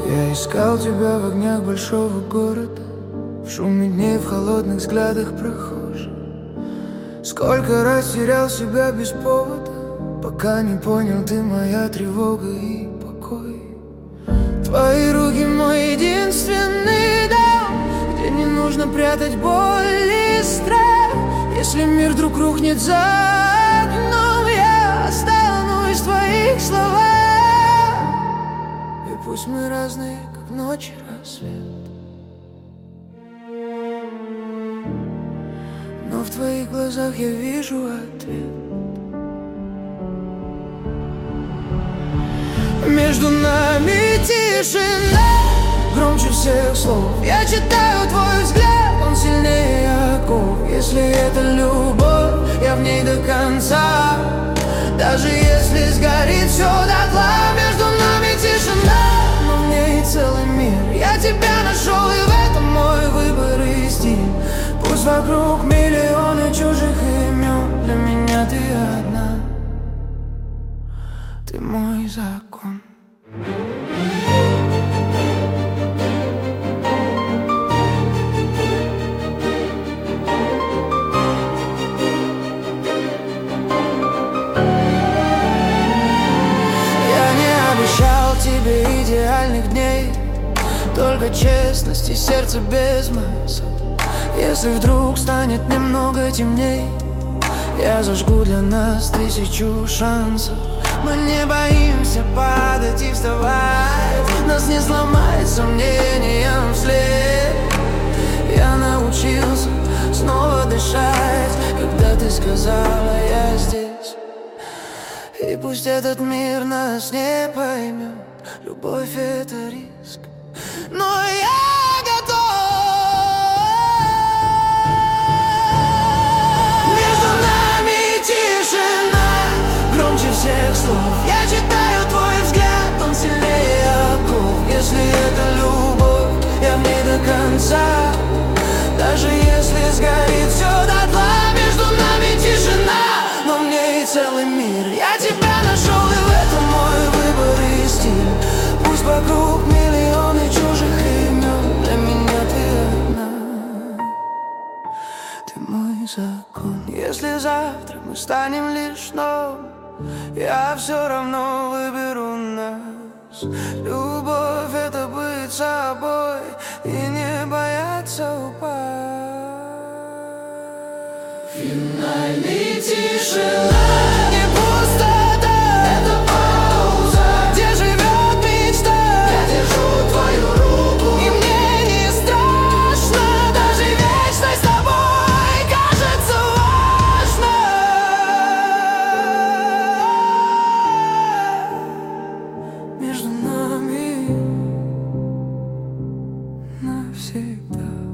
Я искал тебя в огнях большого города, в шуме дней, в холодных взглядах прохожих. Сколько раз терял себя без повода, пока не понял, ты моя тревога и покой. Твои руки мой единственный дом, где не нужно прятать боль и страх. Если мир вдруг рухнет за окном, я останусь в твоих словах. И пусть мы разные, как ночь и рассвет, но в твоих глазах я вижу ответ. Между нами тишина, громче всех слов. Я читаю твой взгляд, он сильнее оков. Если это любовь, я в ней до конца. Даже если сгорит все дотла, между нами тишина, но в ней целый мир. Я тебя нашел, и в этом мой выбор и стиль. Пусть вокруг миллионы чужих имен, для меня ты одна, ты мой закон. Я не обещал тебе идеальных дней, только честность и сердце без масок. Если вдруг станет немного темней, я зажгу для нас 1000 шансов. Мы не боимся падать и вставать, нас не сломает сомнением вслед. Я научился снова дышать, когда ты сказала «я здесь». И пусть этот мир нас не поймет, любовь — это риск, но я готов. Между нами тишина, громче всех слов. Я читаю твой взгляд, он сильнее оков. Если это любовь, я в ней до конца. Даже если сгорит все дотла, между нами тишина, но в ней целый мир. Я тебя нашел, и в этом мой выбор и стиль. Пусть вокруг миллионы чужих имен, для меня ты одна, ты мой закон. Если завтра мы станем лишь новым, я все равно выберу нас. Любовь — это быть собой и не бояться упасть. Финальный тишина, не пустота, это пауза, где живет мечта. Я держу твою руку, и мне не страшно. Даже вечность с тобой кажется важна. Между нами навсегда.